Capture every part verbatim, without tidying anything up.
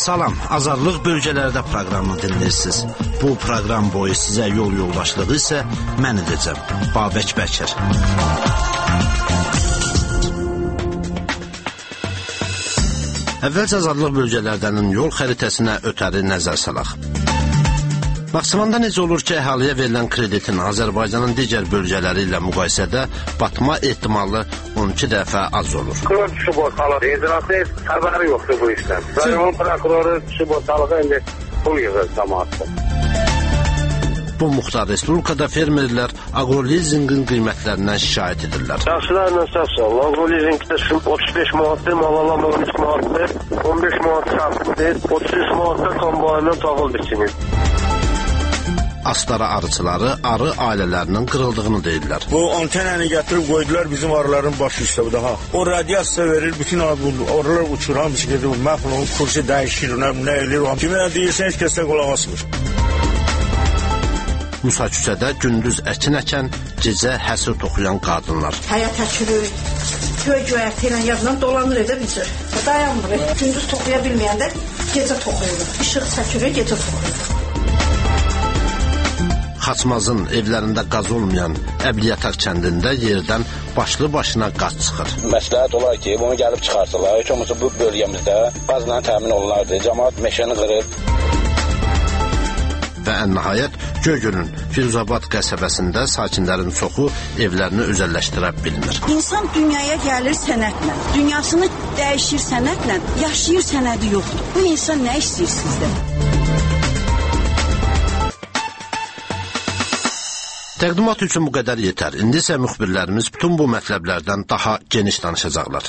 Salam, Azadlıq bölgələrdə proqramını dinləyirsiniz. Bu proqram boyu sizə yol yoldaşlığı isə mən edəcəm, Babək Bəkir. Əvvəlcə Azadlıq bölgələrdən yol xəritəsinə ötəri nəzər salaq. Naxçıvanda necə olur ki, əhaliyə verilən kreditin Azərbaycanın digər bölgələri ilə müqayisədə batma ehtimalı on iki dəfə az olur. Kror düşüb ortalığı, icrası xəbəri yoxdur bu işdən. Rayon prokuroru düşüb ortalığı, indi pul yığır cəmaatda. Bu Muxtar Respublikada fermerlər aqrolizingin qiymətlərindən şikayət edirlər. Yaxşılarla səhsəl, aqrolizingdə otuz beş manatdır, malalama on üç manatdır, on beş manat şartlıdır, otuz üç manatda kombayla tağıl biçinir. Astara arıçıları arı ailələrinin qırıldığını deyirlər. Bu antenəni gətirib qoydular bizim arıların başı üstə bu daha. O radiasiya verir, bütün arılar uçur, hamısı gedir, məhv olunur, kursu dəyişir, nə, nə edir. Kimə deyirsən, heç kəsdən qulaq asmır. Musa küçədə gündüz əkin əkən, gecə həsir toxuyan qadınlar. Həyat əkürür, göy-göy ərti ilə yazılan dolanır edə bilir. Dayanmır, gündüz toxuya bilməyəndə gecə toxuyur. İşıq çəkir, gecə toxuyur. Xaçmazın evlərində qaz olmayan Əbliyataq kəndində yerdən başlı başına qaz çıxır. Məsləhət olar ki, bunu gəlib çıxarsalar, heç olmasa bu bölgəmizdə qazla təmin olunardı. Cəmaət meşəni qırıb. Və ən nəhayət Göygölün Firuzabad qəsəbəsində sakinlərin çoxu evlərini özəlləşdirə bilmir. İnsan dünyaya gəlir sənətlə, dünyasını dəyişir sənətlə, yaşayır sənədi yoxdur. Bu insan nə istəyir sizdən? Təqdimat üçün bu qədər yetər. İndi isə müxbirlərimiz bütün bu mətləblərdən daha geniş danışacaqlar.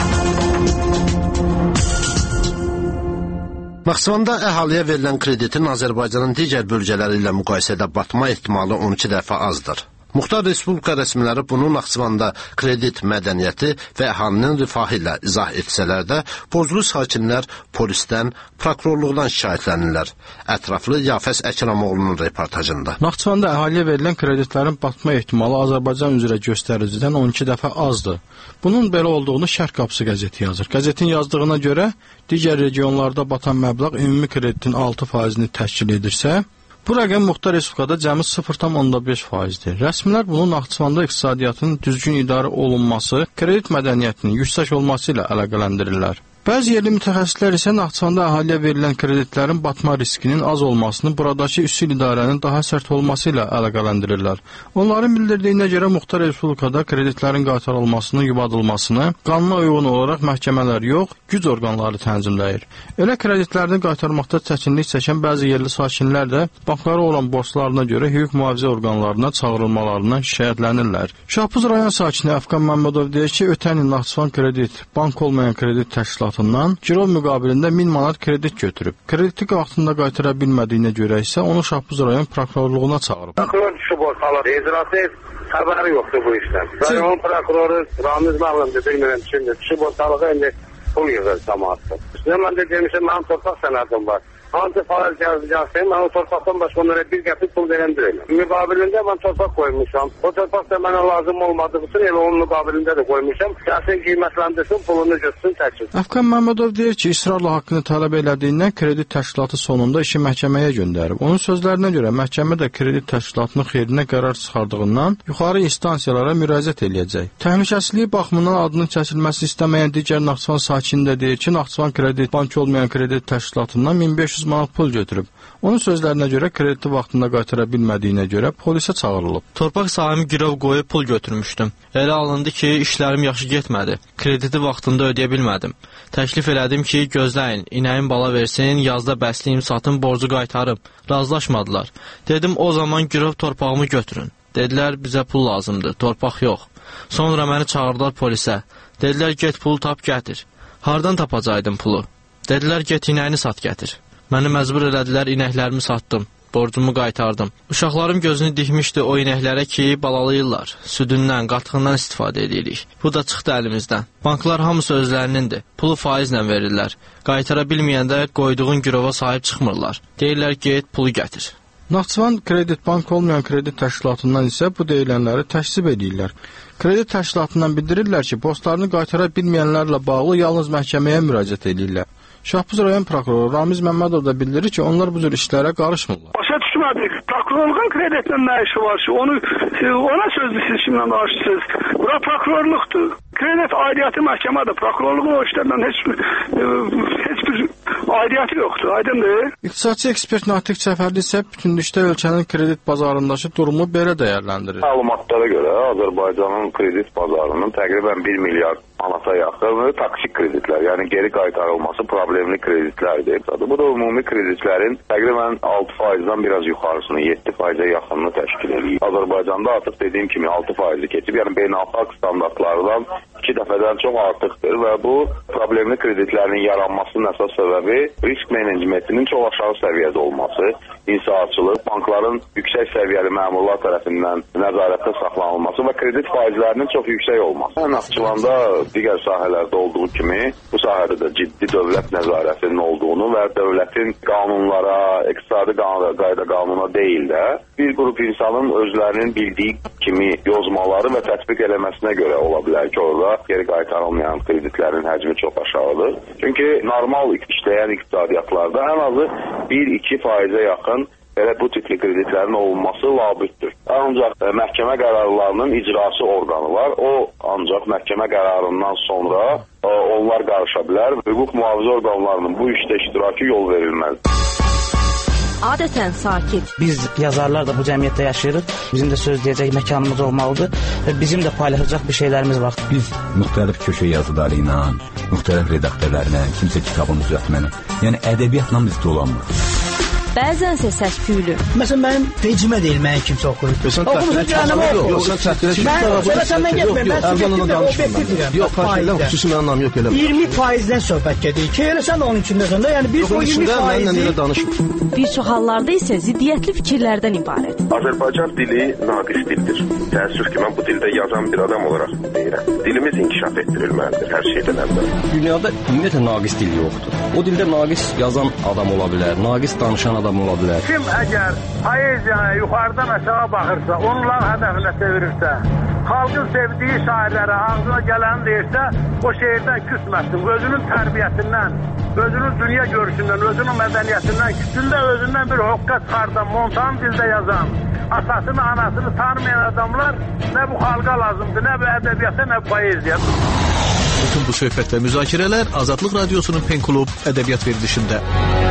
Naxçıvanda əhaliyə verilən kreditin Azərbaycanın digər bölgələri ilə müqayisədə batma ehtimalı on iki dəfə azdır. Muxtar Respublika rəsmiləri bunu Naxçıvanda kredit mədəniyyəti və əhalinin rifahı ilə izah etsələr də, borclu sakinlər polisdən, prokurorluqdan şikayətlənirlər. Ətraflı Yafəs Əkramoğlu'nun reportajında. Naxçıvanda əhaliyə verilən kreditlərin batma ehtimalı Azərbaycan üzrə göstəricidən on iki dəfə azdır. Bunun belə olduğunu Şərq Qapısı qəzeti yazır. Qəzetin yazdığına görə, digər regionlarda batan məbləğ ümumi kreditin altı faizini təşkil edirsə, bu rəqəm Muxtar Respublikada cəmi sıfır tam beş faizdir. Rəsmilər bunu Naxçıvanda iqtisadiyyatın düzgün idarə olunması, kredit mədəniyyətinin yüksək olması ilə əlaqələndirirlər. Bəzi yerli mütəxəssislər isə Naxçıvanda əhaliyə verilən kreditlərin batma riskinin az olmasını buradakı üsul idarənin daha sərt olması ilə əlaqələndirirlər. Onların bildirdiyinə görə Muxtar Respublikada kreditlərin qaytarılmasını, yubadılmasını qanuna uyğun olaraq məhkəmələr yox, güc orqanları tənzimləyir. Elə kreditlərini qaytarmaqda çətinlik çəkən bəzi yerli sakinlər də banklara olan borclarına görə hüquq mühafizə orqanlarına çağırılmalarından şikayətlənirlər. Şahbuz rayon sakini Əfqan Məmmədov deyir ki, ötən il Naxçıvan kredit, bank olmayan kredit təşkilatı girov müqabilində min manat kredit götürüb. Krediti vaxtında qaytara bilmədiyinə görə isə onu Şahbuz rayon prokurorluğuna çağırıb. Prokuror düşüb ortalığı, icrası xəbəri yoxdur bu işdən. Rayon prokuroru Ramiz Məğlumdur, bilmirəm şimdi düşüb ortalığı, indi pul yığır cəmaatda. Mən də demişəm, mənim torpaq sənədim var. Hansı faiz yazılacaqsa, mən o torpaqdan başqa onlara bir qəpik pul verən deyiləm. Müqabilində mən torpaq qoymuşam. O torpaq da mənə lazım olmadığı üçün elə onun müqabilində də qoymuşam. Gəlsin qiymətləndirsin, pulunu götürsün, çəksin. Əfqan Məmmədov deyir ki, israrla haqqını tələb elədiyindən kredit təşkilatı sonunda işi məhkəməyə göndərib. Onun sözlərinə görə məhkəmə də kredit təşkilatının xeyrinə qərar çıxardığından yuxarı instansiyalara müraciət eləyəcək. Təhlükəsizliyi baxımından adının kəsilməsi istəməyən digər Naxçıvan sakini də deyir ki, Naxçıvan kredit, bank olmayan kredit təşkilatından min beş yüz manat pul götürüb. Onun sözlərinə görə krediti vaxtında qaytara bilmədiyinə görə polisə çağırılıb. Torpaq sahimi girov qoyub pul götürmüşdüm. Elə alındı ki, işlərim yaxşı getmədi. Krediti vaxtında ödəyə bilmədim. Təklif elədim ki, gözləyin, inəyin bala versin, yazda bəsliyim, satın, borcu qaytarım. Razılaşmadılar. Dedim, o zaman girov torpağımı götürün. Dedilər, bizə pul lazımdır, torpaq yox. Sonra məni çağırdılar polisə. Dedilər, get pulu tap gətir. Hardan tapacaqdım pulu? Dedilər, get inəyini sat gətir. Məni məcbur elədilər, inəklərimi satdım. Borcumu qaytardım. Uşaqlarım gözünü dikmişdi o inəklərə ki, balalayırlar. Südündən, qatığından istifadə edirik. Bu da çıxdı əlimizdən. Banklar hamısı özlərinindir. Pulu faizlə verirlər. Qaytara bilməyəndə qoyduğun girova sahib çıxmırlar. Deyirlər, get pulu gətir. Naxçıvan Kredit Bank olmayan kredit təşkilatından isə bu deyilənləri təksib edirlər. Kredit təşkilatından bildirirlər ki, borclarını qaytara bilməyənlərlə bağlı yalnız məhkəməyə müraciət edirlər. Şahbuz rayon prokuroru Ramiz Məmmədov da bildirir ki, onlar bu cür işlərə qarışmırlar. Başa düşmədik. Prokurorluğun kreditlə nə işi var ki? Onu ona sözlü siz kimlə danışırsınız? Bura prokurorluqdur. Kredit aidiyyatı məhkəmədir. Prokurorluğun o işlərdən heç bir heç bir aidiyyatı yoxdur. Aydındır? İqtisadçı ekspert Natiq Cəfərli isə bütünlükdə ölkənin kredit bazarındakı durumu belə dəyərləndirir. Məlumatlara görə Azərbaycanın kredit bazarının təqribən bir milyard manata yaxın taksik kreditlər, yəni geri qaytarılması problemli kreditlərdir. Bu da ümumi kreditlərin təqribən altı faizdən biraz yuxarısını, yeddi faizə yaxınını təşkil edir. Azərbaycanda artıq dediyim kimi altı faizi keçib, yəni beynəlxalq standartlardan iki dəfədən çox artıqdır və bu problemli kreditlərin yaranmasının əsas səbəbi risk menecmentinin çox aşağı səviyyədə olması, inşaatçılıq, bankların yüksək səviyyəli məmurlar tərəfindən nəzarətdə saxlanılması və kredit faizlərinin çox yüksək olması. Naxçıvanda digər sahələrdə olduğu kimi bu sahədə də ciddi dövlət nəzarətinin olduğunu və dövlətin qanunlara, iqtisadi qayda qanuna deyil də bir qrup insanın özlərinin bildiyi kimi yozmaları və tətbiq eləməsinə görə ola bilər ki, orada geri qaytarılmayan kreditlərin həcmi çox aşağıdır. Çünki normal işləyən iqtisadiyyatlarda ən azı bir iki faizə yaxın belə bu tipli kreditlərin olunması labüddür. Ancaq e, məhkəmə qərarlarının icrası orqanı var. O ancaq məhkəmə qərarından sonra e, onlar qarışa bilər. Hüquq mühafizə orqanlarının bu işdə iştirakı yol verilməz. Adətən sakit. Biz yazarlar da bu cəmiyyətdə yaşayırıq. Bizim də söz deyəcək məkanımız olmalıdır və bizim də paylaşacaq bir şeylərimiz var. Biz müxtəlif köşə yazıları ilə, müxtəlif redaktörlərlə, kimsə kitabını düzəltməni, yəni ədəbiyyatla biz dolanmırıq. Bəzənsə səs-küylü. Məsələn, mənim vecimə deyil, mənim kimsə oxuyur. Oxumusun canım, yox. Mən səndən getməyim, mən subjektiv və obyektiv deyirəm. Yox, fərqlə xüsusi mənim anlam yox elə. iyirmi faizdən söhbət gedir ki, elə sən də onun içindəsən də, yəni bir o iyirmi faizi. Bir çox hallarda isə ziddiyyətli fikirlərdən ibarət. Azərbaycan dili naqis dildir. Təəssüf ki, mən bu dildə yazan bir adam olaraq deyirəm. Dilimiz inkişaf etdirilməlidir hər şeydən əvvəl. Dünyada ümumiyyətlə naqis dil yoxdur. O dildə naqis yazan adam ola bilər, naqis danışan adam ola bilər. Kim əgər poeziyaya yuxarıdan aşağı baxırsa, onların hədəfinə çevirirsə, xalqın sevdiyi şairlərə ağzına gələni deyirsə, o şeirdən küsməsin. Özünün tərbiyəsindən, özünün dünya görüşündən, özünün mədəniyyətindən, küçündə özündən bir hoqqa çıxardan, montan dildə yazan, atasını, anasını tanımayan adamlar nə bu xalqa lazımdır, nə bu ədəbiyyata, nə bu poeziya. Bütün bu söhbət və müzakirələr Azadlıq Radiosunun Pen Klub ədəbiyyat verilişində.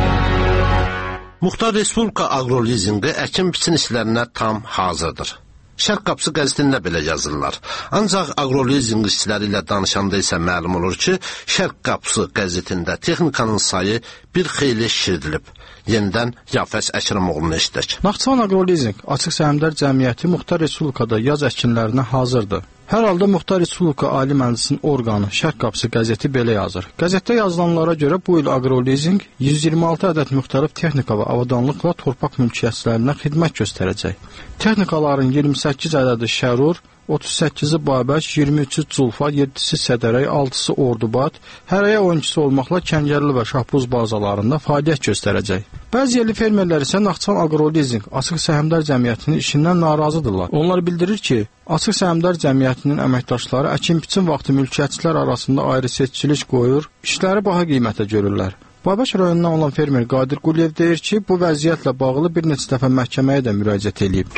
Muxtar Respublika Aqrolizinqi əkin-biçin işlərinə tam hazırdır. Şərq Qapısı qəzetində belə yazırlar. Ancaq aqrolizinq işçiləri ilə danışanda isə məlum olur ki, Şərq Qapısı qəzetində texnikanın sayı bir xeyli şişirdilib. Yenidən Yafəs Əkrəmoğlu'nu eşitdik. Naxçıvan Aqrolizinq Açıq Səhmdar Cəmiyyəti Muxtar Respublikada yaz əkinlərinə hazırdır. Hər halda Muxtar Respublika Ali Məclisinin orqanı Şərq Qapısı qəzeti belə yazır. Qəzetdə yazılanlara görə bu il Aqrolizinq yüz iyirmi altı ədəd müxtəlif texnika və avadanlıqla torpaq mülkiyyətçilərinə xidmət göstərəcək. Texnikaların iyirmi səkkiz ədədi Şərur, otuz səkkizi Babək, iyirmi üçü Culfa, yeddisi Sədərək, altısı Ordubad, hərəyə on ikisi olmaqla Kəngərli və Şahbuz bazalarında fəaliyyət göstərəcək. Bəzi yerli fermerlər isə Naxçıvan Aqrolizinq Açıq Səhmdar Cəmiyyətinin işindən narazıdırlar. Onlar bildirir ki, Açıq Səhmdar Cəmiyyətinin əməkdaşları əkin-biçin vaxtı mülkiyyətçilər arasında ayrı seçicilik qoyur, işləri baha qiymətə görürlər. Babək rayonundan olan fermer Qadir Quliyev deyir ki, bu vəziyyətlə bağlı bir neçə dəfə məhkəməyə də müraciət edib.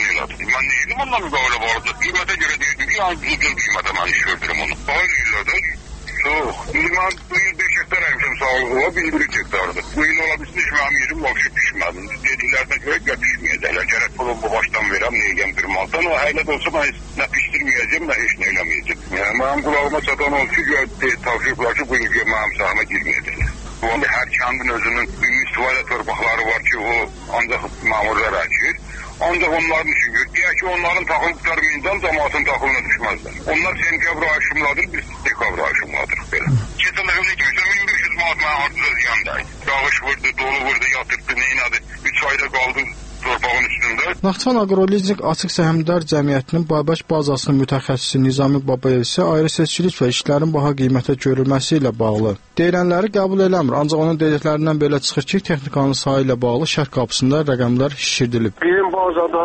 Ondan müqavilə vardı. Qiymətə görə deyirdim ki, yani düzgün qiymətə mən iş gördürüm onu. Aynı illərdə çox. Mən bu il beş hektar əmsəm sağlığı bir bir hektardır. Bu il ola bilsin iş mənim yerim vəbşi pişmədim. Dediklərinə görə gəl pişməyəcəklər. Gərək bunu bu başdan verəm, neyəm bir maldan. O həylət olsa mən nə pişdirməyəcəm, nə heç nə eləməyəcəm. Yəni, mənim qulağıma çatan olsun ki, tavşıqlar ki, bu il mənim sahəmə girməyəcəklər. Bu anda hər kəndin özünün müstifadə torpaqları var ki, o ancaq məmurlar əkir. Ancaq onların işi görür. Deyək ki, onların taxıl tərmiyindən cəmaatın taxılına düşməzlər. Onlar sentyabr ayı şumladır, biz dekabr ayı şumladırıq belə. Keçən dəfə nə görürsən, min beş yüz manat mənə artırız yandaydı. Yağış vurdu, dolu vurdu, yatırdı, neyinadı. üç ayda qaldı torpağın üstündə. Naxçıvan Aqrolizinq Açıq Səhmdar Cəmiyyətinin Babək bazasının mütəxəssisi Nizami Babayev isə ayrı seçkilik və işlərin baha qiymətə görülməsi ilə bağlı deyilənləri qəbul eləmir. Ancaq onun dediklərindən belə çıxır ki, texnikanın sayı ilə bağlı Şərq Qapısında rəqəmlər şişirdilib. Bizim bazada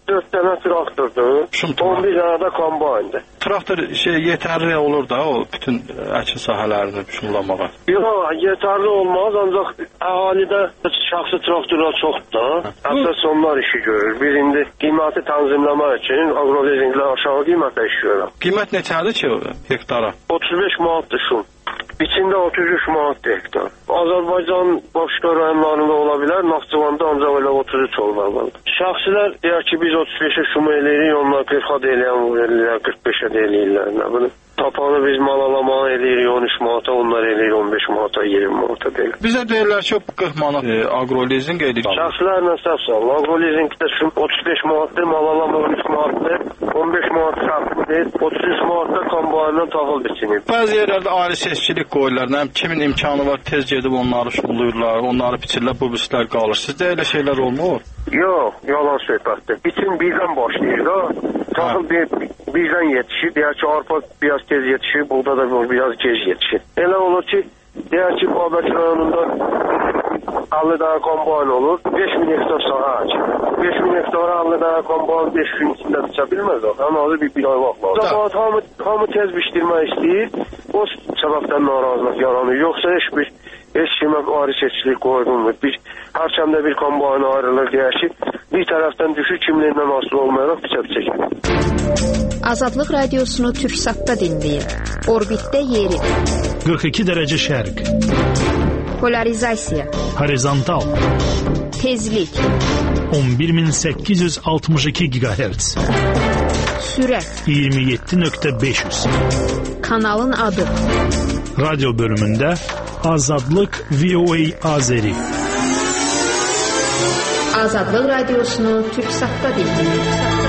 dörd dənə traktordur, on bir dənə də kombayndır. Traktor şey yetərli olur da o bütün əkin sahələrini şumlamağa. Yox, yetərli olmaz, ancaq əhalidə şəxsi traktorlar çoxdur da. Əsas onlar işi görür. Biz indi qiyməti tanzimləmək üçün agrolizinglə aşağı qiymətlə iş görürəm. Qiymət neçədir ki hektara? otuz beş manatdır şum. İçində otuz üç manatdır hektar. Azərbaycan başqa rayonlarında ola bilər, Naxçıvanda ancaq elə otuz üç olur. Şəxsilər deyər ki, biz otuz beşə şum eləyirik, onlar qırxa da eləyən eləyirlər, qırx beşə də eləyirlər. Nə bilim. Tapanı biz mal alamağı eləyirik on üç manata, onlar eləyir on beş manata, iyirmi manata deyil. Bizə deyirlər ki, qırx manat e, agrolizing edir. Şəxslərlə səhv sağ. Agrolizingdə şum otuz beş manatdır, mal alama on üç manatdır, on beş manat şəxslidir, otuz üç manatda kombayndan taxıl biçinir. Bəzi yerlərdə ayrı seçkilik qoyurlar, nə kimin imkanı var, tez gedib onları şumluyurlar, onları biçirlər, bu biçlər qalır. Sizdə elə şeylər olmur? Yox, yalan söhbətdir. Biçin birdən başlayır da. Taxıl bir, birdən yetişir. Deyər ki, arpa biraz tez yetişir, buğda da biraz gec yetişir. Elə olur ki, deyər ki, Babək rayonunda əlli dənə kombayn olur, beş min hektar sahə əkir. beş min hektara əlli dənə kombayn beş gün içində biçə bilməz o. Ən azı bir, bir ay vaxt lazım. Zamanı hamı, hamı tez biçdirmək istəyir, o səbəbdən narazılıq yaranır. Yoxsa heç bir heç kimə ayrı seçkilik qoyulmur. Bir, hər kəmdə bir kombayn ayrılır deyər ki, bir tərəfdən düşür, kimliyindən asılı olmayaraq biçə-biçə gedir. Azadlıq radiosunu Türksatda dinləyin. Orbitdə yeri. qırx iki dərəcə şərq. Polarizasiya. Horizontal. Tezlik. on bir min səkkiz yüz altmış iki gigahertz. Sürət. iyirmi yeddi nöqtə beş yüz. Kanalın adı. Radyo bölümündə Azadlıq V O A Azeri. Azadlıq radiosunu Türksatda dinləyin.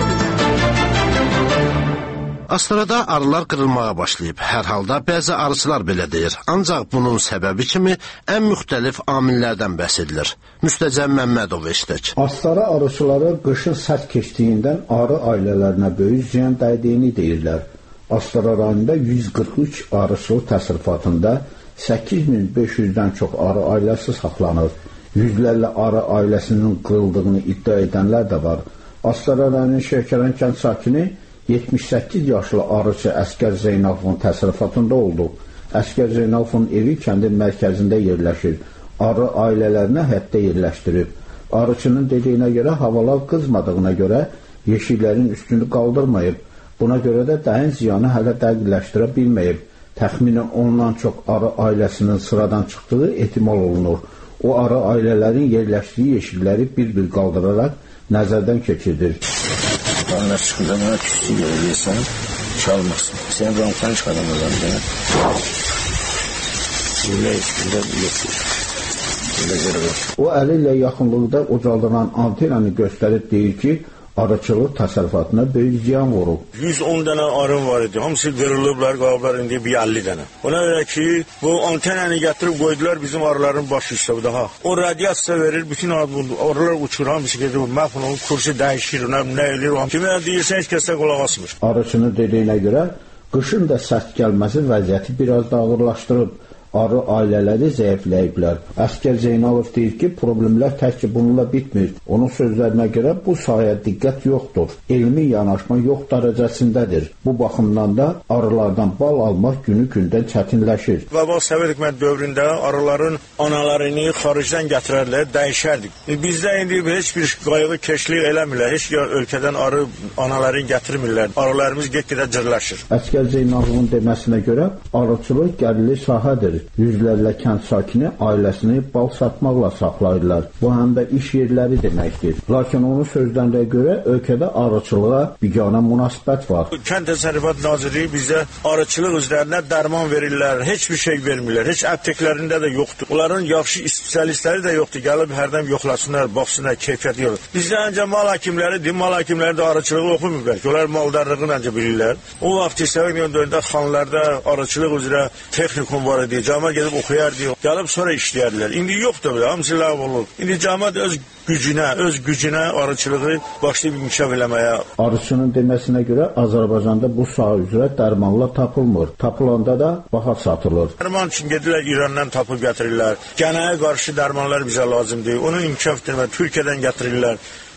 Astrada arılar qırılmağa başlayıb. Hər halda bəzi arıçılar belə deyir. Ancaq bunun səbəbi kimi ən müxtəlif amillərdən bəhs edilir. Müstəcəm Məmmədov eşitək. Astara arıçıları qışın sərt keçdiyindən arı ailələrinə böyük ziyan dəydiyini deyirlər. Astara rayonunda yüz qırx üç arıçılıq təsərrüfatında səkkiz min beş yüzdən çox arı ailəsi saxlanır. Yüzlərlə arı ailəsinin qırıldığını iddia edənlər də var. Astara rayonunun Şəhkəran kənd sakini yetmiş səkkiz yaşlı arıçı Əsgər Zeynalovun təsərrüfatında oldu. Əsgər Zeynalovun evi kəndin mərkəzində yerləşir. Arı ailələrinə həddə yerləşdirib. Arıçının dediyinə görə havalar qızmadığına görə yeşiklərin üstünü qaldırmayıb. Buna görə də dəyin ziyanı hələ dəqiqləşdirə bilməyib. Təxminən ondan çox arı ailəsinin sıradan çıxdığı ehtimal olunur. O arı ailələrin yerləşdiyi yeşikləri bir-bir qaldıraraq nəzərdən keçirdir. Onlar çıxında mənə küçü görülürsən, çalmasın. Səni bankdan çıxadamazlar. Belə üstündə yoxdur. O əli ilə yaxınlıqda ucaldıran antenanı göstərib deyir ki, arıçılıq təsərrüfatına böyük ziyan vurub. yüz on dənə arım var idi. Hamısı qırılıblar, qalıblar indi bir əlli dənə. Ona görə ki, bu antenanı gətirib qoydular bizim arıların başı üstə daha. O radiasiya verir, bütün arılar uçur, hamısı gedir, məhv olur, kursu dəyişir, nə, nə edir. Kimə deyirsən, heç kəsə qulaq asmır. Arıçının dediyinə görə, qışın da sərt gəlməsi vəziyyəti biraz da ağırlaşdırıb. Arı ailələri zəifləyiblər. Əsgər Zeynalov deyir ki, problemlər təkcə bununla bitmir. Onun sözlərinə görə bu sahəyə diqqət yoxdur. Elmi yanaşma yox dərəcəsindədir. Bu baxımdan da arılardan bal almaq günü-gündən çətinləşir. Qabaq Sovet hökumət dövründə arıların analarını xaricdən gətirərlər, dəyişərdik. Bizdə indi heç bir qayğı keşlik eləmirlər. Heç ölkədən arı analarını gətirmirlər. Arılarımız get-gedə cırlaşır. Əsgər Zeynalovun deməsinə görə arıçılıq gəlirli sahədir. Yüzlərlə kənd sakini ailəsini bal satmaqla saxlayırlar. Bu həm də iş yerləri deməkdir. Lakin onun sözlərinə görə ölkədə arıçılığa biganə münasibət var. Kənd Təsərrüfat Nazirliyi bizə arıçılıq üzərinə dərman verirlər, heç bir şey vermirlər. Heç apteklərində də yoxdur. Onların yaxşı spesialistləri də yoxdur. Gəlib hərdən yoxlasınlar, baxsınlar, keyfiyyəti yoxdur. Bizdə öncə mal həkimləridir, mal həkimləri də arıçılığı oxumurlar. Onlar maldarlığını öncə bilirlər. O vaxt Sovet dövründə xanlarda arıçılıq üzrə texnikum var idi. Cəmaət gedib oxuyar deyə, gəlib sonra işləyərlər. İndi yoxdur belə, hamısı ləğv olur. İndi cəmaət öz gücünə, öz gücünə arıçılığı başlayıb inkişaf eləməyə. Arıçının deməsinə görə Azərbaycanda bu sahə üzrə dərmanlar tapılmır. Tapılanda da baha satılır. Dərman üçün gedirlər İrandan tapıb gətirirlər. Gənəyə qarşı dərmanlar bizə lazımdır. Onun inkişaf etdirmək Türkiyədən gətirirlər.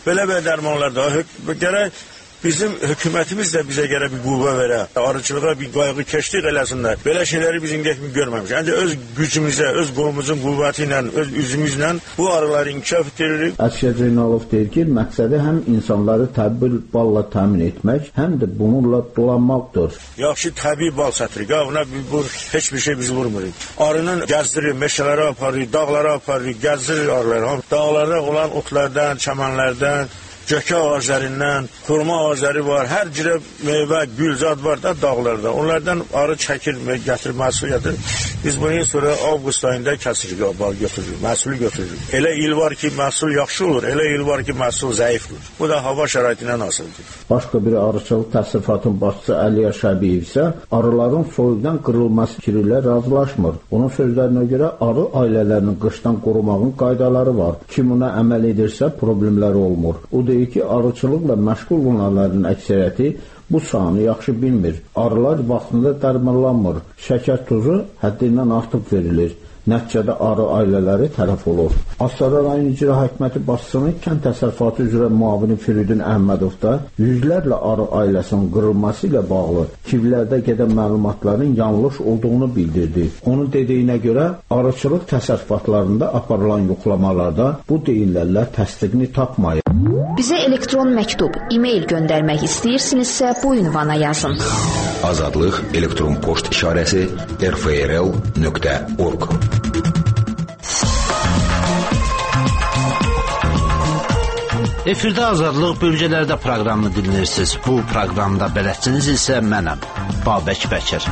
Belə-belə dərmanlar da gərək bizim hökumətimiz də bizə görə bir qüvvə verə, arıçılığa bir qayğı keşlik eləsinlər. Belə şeyləri biz indiyə kimi görməmişik. Ancaq öz gücümüzə, öz qolumuzun qüvvəti ilə, öz üzümüzlə bu arıları inkişaf etdiririk. Əsgər Zeynalov deyir ki, məqsədi həm insanları təbii balla təmin etmək, həm də bununla dolanmaqdır. Yaxşı təbii bal sətiririk. Buna bu heç bir şey bizi vurmuruq. Arının gəzdirir, meşələrə aparırıq, dağlara aparırıq, gəzdirir arıları. Dağlarda olan otlardan, çəmənlərdən, cökə ağaclarından, xurma ağacları var, hər cürə meyvə, gülzad var da dağlarda. Onlardan arı çəkir, gətirir, məhsul gətirir. Biz bunu sonra avqust ayında kəsirik, bal götürürük, məhsulu götürürük. Elə il var ki, məhsul yaxşı olur, elə il var ki, məhsul zəif olur. Bu da hava şəraitindən asılıdır. Başqa bir arıçılıq təsərrüfatın başçısı Əliyə Şəbiyev isə arıların soyuqdan qırılması fikri ilə razılaşmır. Onun sözlərinə görə arı ailələrinin qışdan qorumağın qaydaları var. Kim buna əməl edirsə problemləri olmur. O deyir ki, arıçılıqla məşğul olanların əksəriyyəti bu sahanı yaxşı bilmir. Arılar vaxtında dərmanlanmır. Şəkər tozu həddindən artıq verilir. Nəticədə arı ailələri tərəf olur. Astara rayon icra hakimiyyəti başçısının kənd təsərrüfatı üzrə müavini Firidun Əhmədov da yüzlərlə arı ailəsinin qırılması ilə bağlı kivlərdə gedən məlumatların yanlış olduğunu bildirdi. Onun dediyinə görə arıçılıq təsərrüfatlarında aparılan yoxlamalarda bu deyilənlər təsdiqini tapmayıb. Bizə elektron məktub, e-mail göndərmək istəyirsinizsə bu ünvana yazın. Azadlıq elektron poçt işarəsi r f r l nöqtə org. Efirdə Azadlıq bölgələrdə proqramını dinləyirsiniz. Bu proqramda bələdçiniz isə mənəm, Babək Bəkir.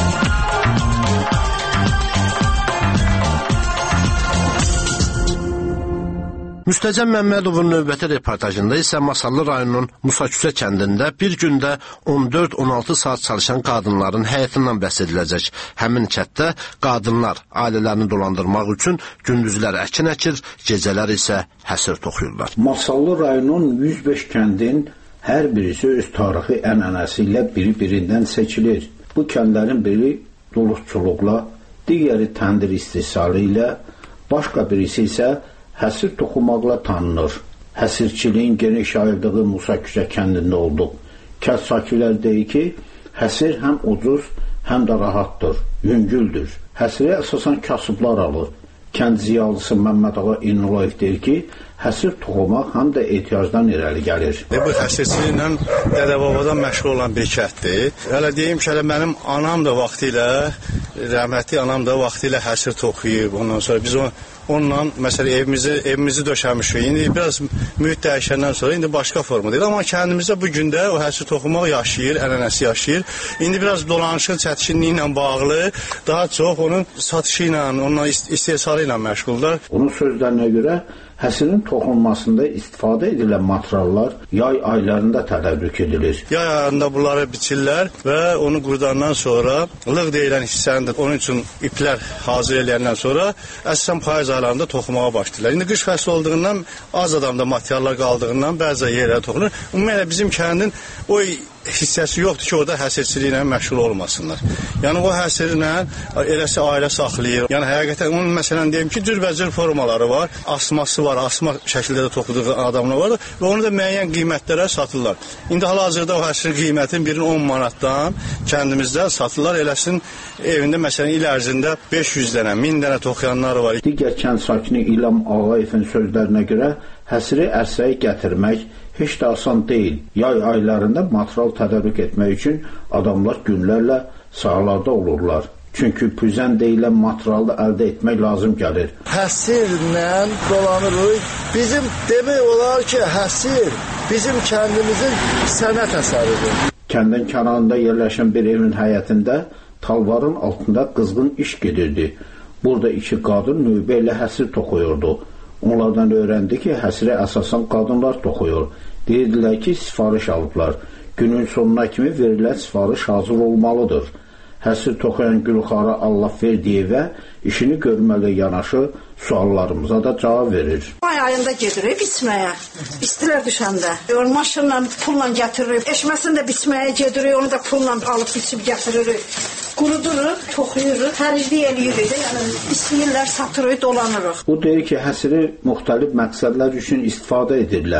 Müstəcəm Məmmədovun növbəti reportajında isə Masallı rayonunun Musaküsə kəndində bir gündə on dörd on altı saat çalışan qadınların həyatından bəhs ediləcək. Həmin kənddə qadınlar ailələrini dolandırmaq üçün gündüzlər əkin əkir, gecələr isə həsir toxuyurlar. Masallı rayonunun yüz beş kəndin hər birisi öz tarixi ənənəsi ilə biri-birindən seçilir. Bu kəndlərin biri duluzçuluqla, digəri təndir istehsalı ilə, başqa birisi isə həsir toxumaqla tanınır. Həsirçiliyin geniş yayıldığı Musaküsə kəndində olduq. Kənd sakinləri deyir ki, həsir həm ucuz, həm də rahatdır, yüngüldür. Həsiri əsasən kasıblar alır. Kənd ziyalısı Məmməd Ağa İnnulayev deyir ki, həsir toxumaq həm də ehtiyacdan irəli gəlir. E, bu həsirçiliklə dədə-babadan məşğul olan bir kənddir. Hələ deyim ki, hələ mənim anam da vaxtı ilə, rəhmətli anam da vaxtı ilə həsir toxuyub. Ondan sonra biz onu onunla, məsələn, evimizi, evimizi döşəmişik. İndi biraz mühit dəyişəndən sonra indi başqa formadır. Amma kəndimizdə bu gündə o həsir toxumaq yaşayır, ənənəsi yaşayır. İndi biraz dolanışın çətinliyi ilə bağlı, daha çox onun satışı ilə, onun istehsalı ilə məşğullar. Onun sözlərinə görə həsirin toxunmasında istifadə edilən materiallar yay aylarında tədərrük edilir. Yay aylarında bunları biçirlər və onu qurudandan sonra lığ deyilən hissəni də onun üçün iplər hazır edəndən sonra əsasən payız aylarında toxumağa başlayırlar. İndi qış fəsli olduğundan az adamda materiallar qaldığından bəzi yerlərə toxunur. Ümumiyyətlə bizim kəndin o hissəsi yoxdur ki, orada həsirçiliklə məşğul olmasınlar. Yəni o həsirlə eləsi ailə saxlayır. Yəni həqiqətən onun məsələn deyim ki, cürbəcür formaları var, asması var, asma şəkildə də toxuduğu adamlar var və onu da müəyyən qiymətlərə satırlar. İndi hal-hazırda o həsir qiymətin birini on manatdan kəndimizdə satırlar. Eləsin evində məsələn il ərzində beş yüz dənə, min dənə toxuyanlar var. Digər kənd sakini İlham Ağayevin sözlərinə görə həsiri ərsəyə gətirmək heç də asan deyil. Yay aylarında material tədarük etmək üçün adamlar günlərlə sahalarda olurlar. Çünki püzən deyilən materialı əldə etmək lazım gəlir. Həsirlə dolanırıq. Bizim demək olar ki, həsir bizim kəndimizin sənət əsəridir. Kəndin kənarında yerləşən bir evin həyətində talvarın altında qızğın iş gedirdi. Burada iki qadın növbə ilə həsir toxuyurdu. Onlardan öyrəndi ki, həsirə əsasən qadınlar toxuyur. Deyirdilər ki, sifariş alıblar. Günün sonuna kimi verilən sifariş hazır olmalıdır. Həsir toxuyan Gülxara Allahverdiyevə işini görməli yanaşı suallarımıza da cavab verir. May ayında gedirik biçməyə, istilər düşəndə. Onu maşınla, pulla gətiririk. Eşməsini də biçməyə gedirik, onu da pulla alıb biçib gətiririk. Quruduruq, toxuyuruq, xərclik eləyirik. Yəni istəyirlər, satırıq, dolanırıq. O deyir ki, həsiri müxtəlif məqsədlər üçün istifadə edirlər.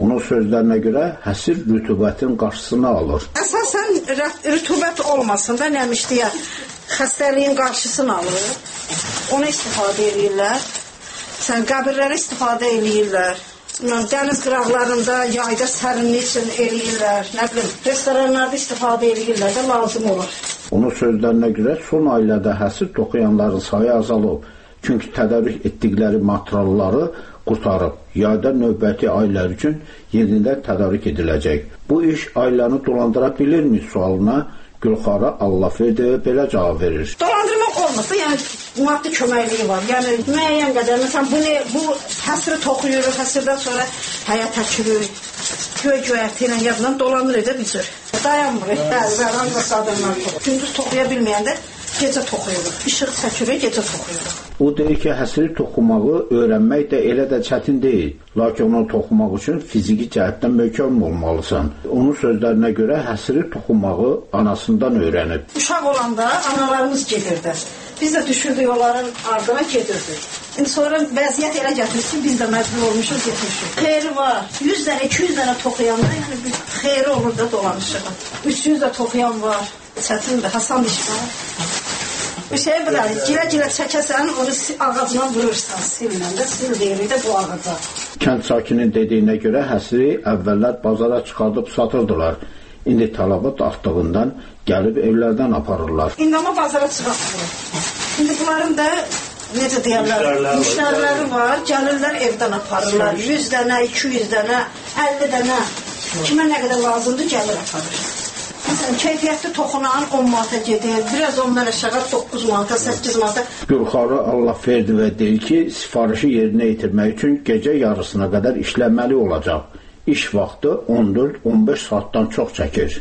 Onun sözlərinə görə həsir rütubətin qarşısını alır. Əsasən rütubət olmasın da nəmişdiyə xəstəliyin qarşısını alır. Onu istifadə edirlər. Sən qəbirlərə istifadə edirlər. Dəniz qıraqlarında yayda sərinlik üçün eləyirlər. Nə bilim, restoranlarda istifadə edirlər də lazım olur. Onun sözlərinə görə son aylarda həsir toxuyanların sayı azalıb. Çünki tədarük etdikləri materialları qurtarıb. Yayda növbəti aylar üçün yenidən tədarük ediləcək. Bu iş aylarını dolandıra bilirmi sualına Gülxara Allahverdi belə cavab verir. Dolandırmaq olmasa, yəni maddi köməkliyi var. Yəni müəyyən qədər, məsələn, bu, ne, bu həsiri toxuyuruq, həsirdən sonra həyat həkirik. Göy-göyərti ilə yadından dolanır edə bilir. Dayanmırıq, bəli, bəli, ancaq sadırlar. Gündüz toxuya bilməyəndə gecə toxuyuruq. İşıq çəkirik, gecə toxuyuruq. O deyir ki, həsiri toxumağı öyrənmək də elə də çətin deyil. Lakin onu toxumaq üçün fiziki cəhətdən möhkəm olmalısan. Onun sözlərinə görə həsiri toxumağı anasından öyrənib. Uşaq olanda analarımız gedirdi. Biz də düşürdük onların ardına gedirdik. İndi sonra vəziyyət elə gətirsin, biz də məcbur olmuşuz, getmişik. Xeyri var. yüz dənə, iki yüz dənə toxuyanda, yəni bir xeyri olur da dolanışıq. üç yüz də toxuyan var. Çətindir, Hasan iş var. Bir şey bilərik, gilə-gilə çəkəsən, onu ağacla vurursan, sillə də, sil deyirik də bu ağaca. Kənd sakinin dediyinə görə həsiri əvvəllər bazara çıxardıb satırdılar. İndi tələbat artdığından gəlib evlərdən aparırlar. İndi ama bazara çıxartılır. İndi bunların da necə deyərlər, müştəriləri var, gəlirlər evdən aparırlar. yüz dənə, iki yüz dənə, əlli dənə, kimə nə qədər lazımdır, gəlir aparır. Məsələn, keyfiyyətli toxunan on manata gedir, biraz ondan aşağı doqquz manata, səkkiz manata. Gülxarı Allahverdi və deyir ki, sifarişi yerinə yetirmək üçün gecə yarısına qədər işləməli olacaq. İş vaxtı on dörd on beş saatdan çox çəkir.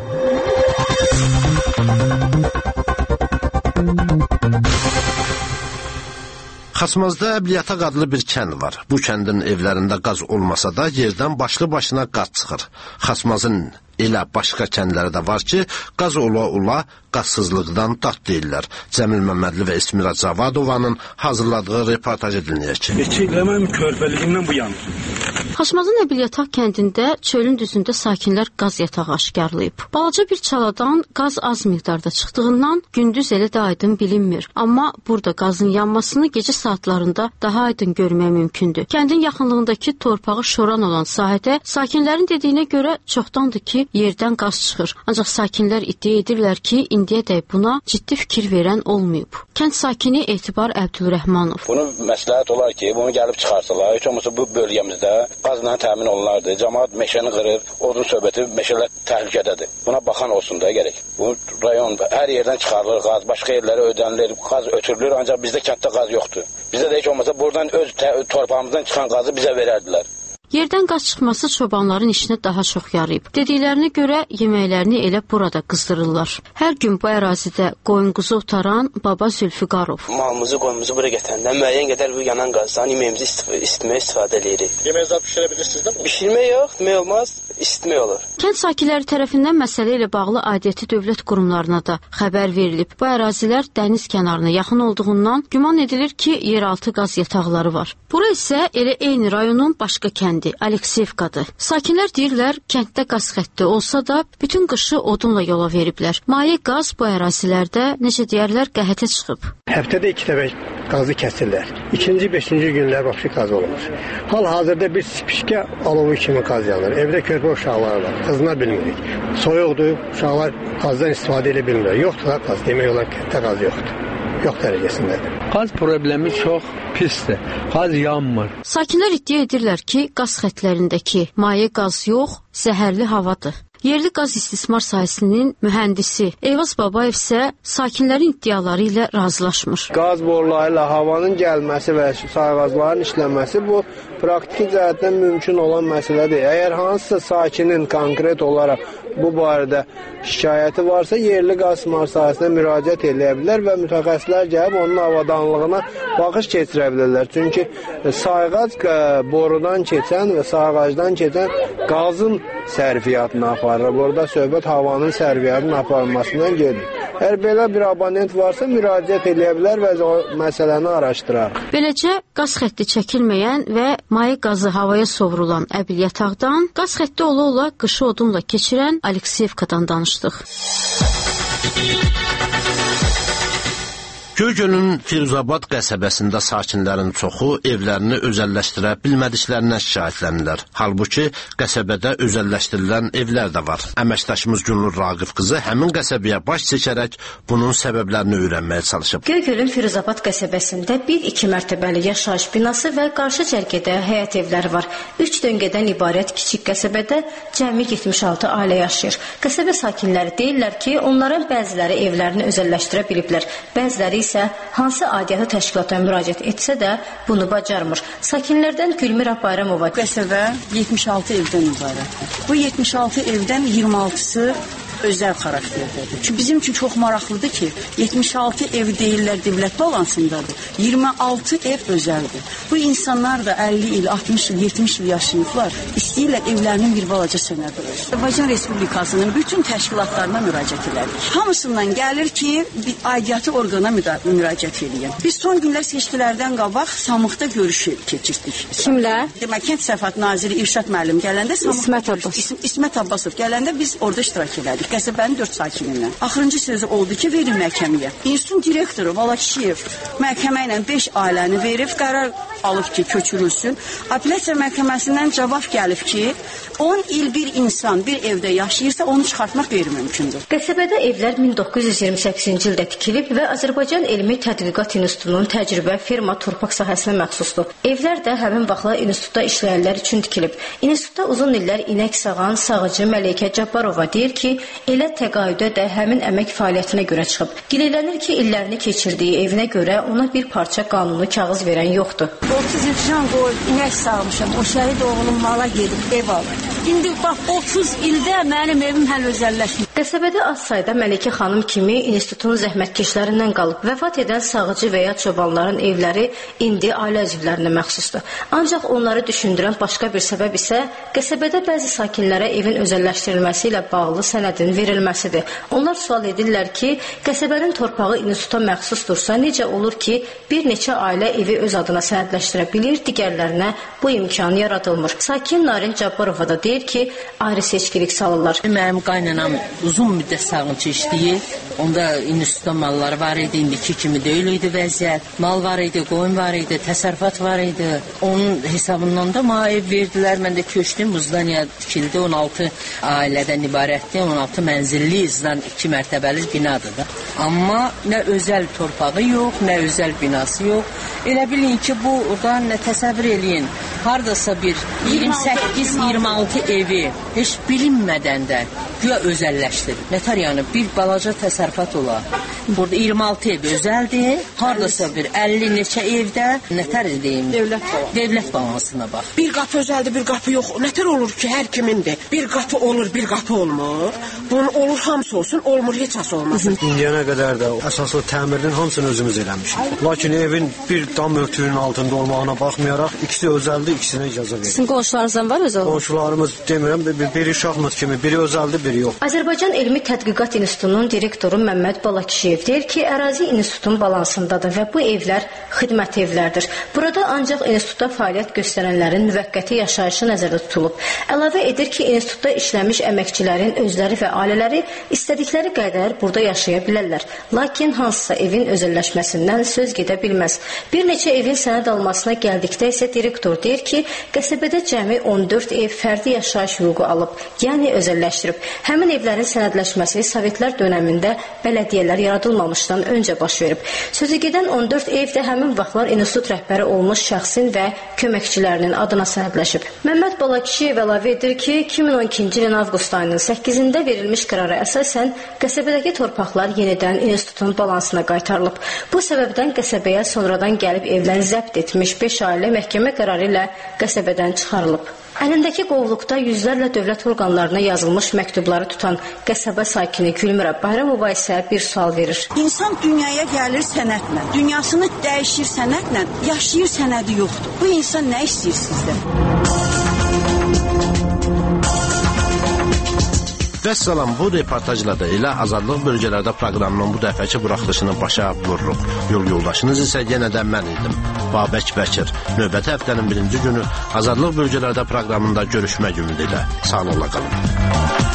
Xaçmazda Əbliyataq adlı bir kənd var. Bu kəndin evlərində qaz olmasa da yerdən başlı başına qaz çıxır. Xaçmazın elə başqa kəndləri də var ki, qaz ola-ola qazsızlıqdan dad deyirlər. Cəmil Məmmədli və İsmira Zavadovanın hazırladığı reportaj edilməyək ki. Neçə ilə mənim körpəliyimdən bu yana. Xaçmazın Əbliyataq kəndində çölün düzündə sakinlər qaz yatağı aşkarlayıb. Balaca bir çaladan qaz az miqdarda çıxdığından gündüz elə də aydın bilinmir. Amma burada qazın yanmasını gecə saatlarında daha aydın görmək mümkündür. Kəndin yaxınlığındakı torpağı şoran olan sahədə sakinlərin dediyinə görə çoxdandır ki, yerdən qaz çıxır. Ancaq sakinlər iddia edirlər ki, indiyədək buna ciddi fikir verən olmayıb. Kənd sakini Etibar Əbdülrəhmanov. Bunu məsləhət olar ki, bunu gəlib çıxarsalar. Heç olmasa bu bölgəmizdə qazla təmin olunardı. Cəmaət meşəni qırır, odun söhbəti, meşələr təhlükədədir. Buna baxan olsun da gərək. Bu rayon hər yerdən çıxarılır qaz, başqa yerlərə ödənilir, qaz ötürülür, ancaq bizdə kənddə qaz yoxdur. Bizdə də heç olmasa buradan öz torpağımızdan çıxan qazı bizə verərdilər. Yerdən qaz çıxması çobanların işinə daha çox yarayıb. Dediklərinə görə yeməklərini elə burada qızdırırlar. Hər gün bu ərazidə qoyun-quzu otaran Baba Zülfüqarov. Malımızı, qoyunumuzu bura gətəndə müəyyən qədər bu yanan qazdan yeməyimizi isitməyə istifadə edirik. Yemək zad bişirə bilirsiniz də? Bişirmək yox, demək olmaz, isitmək olur. Kənd sakinləri tərəfindən məsələ ilə bağlı aidiyyəti dövlət qurumlarına da xəbər verilib. Bu ərazilər dəniz kənarına yaxın olduğundan güman edilir ki, yeraltı qaz yataqları var. Bura isə elə eyni rayonun başqa kəndi Alekseyevkadır. Sakinlər deyirlər, kənddə qaz xətti olsa da bütün qışı odunla yola veriblər. Maye qaz bu ərazilərdə, necə deyərlər, qəhətə çıxıb. Həftədə iki dəfə qazı kəsirlər. İkinci, beşinci günlər vəxşi qaz olmur. Hal-hazırda bir spişkə alovu kimi qaz yanır. Evdə körpə uşaqları var, qızına bilmirik. Soyuqdur, uşaqlar qazdan istifadə edə bilmirlər. Yoxdur da qaz, demək olar kənddə qaz yoxdur. Yox dərəcəsindədir. Qaz problemi çox pisdir. Qaz yanmır. Sakinlər iddia edirlər ki, qaz xətlərindəki maye qaz yox, zəhərli havadır. Yerli qaz istismar sahəsinin mühəndisi Eyvaz Babayev isə sakinlərin iddiaları ilə razılaşmır. Qaz boruları ilə havanın gəlməsi və sayğacların işlənməsi bu praktiki cəhətdən mümkün olan məsələdir. Əgər hansısa sakinin konkret olaraq bu barədə şikayəti varsa, yerli qaz istismar sahəsinə müraciət edə bilər və mütəxəssislər gəlib onun avadanlığına baxış keçirə bilirlər. Çünki sayğac borudan keçən və sayğacdan keçən qazın sərfiyyatını aparır. Burada söhbət havanın sərfiyyatının aparılmasından gedir. Əgər belə bir abonent varsa, müraciət edə bilər və o məsələni araşdırarıq. Beləcə, qaz xətti çəkilməyən və maye qazı havaya sovrulan Əbilyataqdan, qaz xətti ola-ola qışı odunla keçirən Alekseyevkadan danışdıq. Göygölün Firuzabad qəsəbəsində sakinlərin çoxu evlərini özəlləşdirə bilmədiklərindən şikayətlənirlər. Halbuki qəsəbədə özəlləşdirilən evlər də var. Əməkdaşımız Gülnur Raqif qızı həmin qəsəbəyə baş çəkərək bunun səbəblərini öyrənməyə çalışıb. Göygölün Firuzabad qəsəbəsində bir-iki mərtəbəli yaşayış binası və qarşı cərgədə həyət evləri var. Üç döngədən ibarət kiçik qəsəbədə cəmi yetmiş altı ailə yaşayır. Qəsəbə sakinləri deyirlər ki, onların bəziləri evlərini özəlləşdirə biliblər, bəziləri isə hansı aidiyyatı təşkilata müraciət etsə də bunu bacarmır. Sakinlərdən Gülmira Bayramova. Qəsəbə yetmiş altı evdən ibarətdir. Bu yetmiş altı evdən iyirmi altısı özəl xarakterdədir. Çünki bizim üçün çox maraqlıdır ki, yetmiş altı ev deyirlər dövlət balansındadır. iyirmi altı ev özəldir. Bu insanlar da əlli il, altmış il, yetmiş il yaşayıblar. İstəyirlər evlərinin bir balaca sənədi olsun. Azərbaycan Respublikasının bütün təşkilatlarına müraciət edirik. Hamısından gəlir ki, bir aidiyyatı orqana müraciət edin. Biz son günlər seçkilərdən qabaq Samıqda görüş keçirdik. Kimlə? Demək, Kənd Təsərrüfatı naziri İrşad müəllim gələndə İsmət Abbasov. İsmət Abbasov gələndə biz orada iştirak edirik. Qəsəbənin dörd sakinindən. Axırıncı sözü oldu ki, verin məhkəməyə. İnstitutun direktoru Balakişiyev məhkəmə ilə beş ailəni verib, qərar alıb ki, köçürülsün. Apellyasiya məhkəməsindən cavab gəlib ki, on il bir insan bir evdə yaşayırsa, onu çıxartmaq qeyri-mümkündür. Qəsəbədə evlər min doqquz yüz iyirmi səkkizinci ildə tikilib və Azərbaycan Elmi Tədqiqat İnstitutunun təcrübə firma torpaq sahəsinə məxsusdur. Evlər də həmin vaxtlar institutda işləyənlər üçün tikilib. İnstitutda uzun illər inək sağan sağıcı Məleykə Cabbarova deyir ki, elə təqaüdə də həmin əmək fəaliyyətinə görə çıxıb. Gileylənir ki, illərini keçirdiyi evinə görə ona bir parça qanuni kağız verən yoxdur. otuz il can qoyub inək sağmışam. O şəhid oğlum mala gedib ev alır. İndi bax otuz ildə mənim evim hələ özəlləşmir. Qəsəbədə az sayda Məlikə xanım kimi institutun zəhmətkeşlərindən qalıb. Vəfat edən sağıcı və ya çobanların evləri indi ailə üzvlərinə məxsusdur. Ancaq onları düşündürən başqa bir səbəb isə qəsəbədə bəzi sakinlərə evin özəlləşdirilməsi ilə bağlı sənədin verilməsidir. Onlar sual edirlər ki, qəsəbənin torpağı instituta məxsusdursa, necə olur ki, bir neçə ailə evi öz adına sənədləşdirə bilir, digərlərinə bu imkan yaradılmır. Sakin Narin Cabbarova da deyir ki, ayrı seçkilik salırlar. Mənim qaynanam uzun müddət sağınçı işləyir. Onda institutda mallar var idi, indiki kimi deyil idi vəziyyət. Mal var idi, qoyun var idi, təsərrüfat var idi. Onun hesabından da mənə ev verdilər. Mən də köçdüm, Muzdaniya tikildi, on altı ailədən ibarətdir. on altı mənzilli izdən iki mərtəbəli binadır da. Amma nə özəl torpağı yox, nə özəl binası yox. Elə bilin ki, buradan təsəvvür eləyin. Hardasa bir iyirmi səkkiz iyirmi altı evi heç bilinmədən də güya özəlləşdirib. Nətər yəni bir balaca təsərrüfat olar. Burada iyirmi altı ev özəldir. Hardasa bir əlli neçə evdə nətər deyim? Dövlət Dövlət balansına bax. Bir qapı özəldir, bir qapı yox. Nətər olur ki, hər kimindir? Bir qapı olur, bir qapı olmur. Bunun olur hamısı olsun, olmur heç az olmasın. İndiyənə qədər də əsaslı təmirinin hamısını özümüz eləmişik. Lakin evin bir dam örtüyünün altında olmağına baxmayaraq ikisi özəldi, ikisinə icazə verildi. Sizin qonşularınızdan var özəl? Qonşularımız demirəm, biri şahmat kimi, biri özəldi, biri yox. Azərbaycan Elmi Tədqiqat İnstitutunun direktoru Məmməd Balakişiyev deyir ki, ərazi institutun balansındadır və bu evlər xidmət evlərdir. Burada ancaq institutda fəaliyyət göstərənlərin müvəqqəti yaşayışı nəzərdə tutulub. Əlavə edir ki, institutda işləmiş əməkçilərin özləri və ailələri istədikləri qədər burada yaşaya bilərlər. Lakin hansısa evin özəlləşməsindən söz gedə bilməz. Bir neçə evin sənəd almasına gəldikdə isə direktor deyir ki, qəsəbədə cəmi on dörd ev fərdi yaşayış hüququ alıb, yəni özəlləşdirib. Həmin evlərin sənədləşməsi Sovetlər dönəmində bələdiyyələr yaradılmamışdan öncə baş verib. Sözü gedən on dörd ev də həmin vaxtlar institut rəhbəri olmuş şəxsin və köməkçilərinin adına sənədləşib. Məmməd Balakişiyev əlavə edir ki, iki min on ikinci ilin avqust ayının səkkizində verilmiş qərara əsasən qəsəbədəki torpaqlar yenidən institutun balansına qaytarılıb. Bu səbəbdən qəsəbəyə sonradan gəlib evləri zəbt etmiş beş ailə məhkəmə qərarı ilə qəsəbədən çıxarılıb. Əlindəki qovluqda yüzlərlə dövlət orqanlarına yazılmış məktubları tutan qəsəbə sakini Gülmira Bayramova isə bir sual verir. İnsan dünyaya gəlir sənətlə, dünyasını dəyişir sənətlə, yaşayır sənədi yoxdur. Bu insan nə istəyir sizdən? Vəssalam, bu reportajla da elə Azadlıq bölgələrdə proqramının bu dəfəki buraxılışını başa vururuq. Yol yoldaşınız isə yenə də mən idim. Babək Bəkir. Növbəti həftənin birinci günü Azadlıq bölgələrdə proqramında görüşmək ümidi ilə. Sağ ola qalın.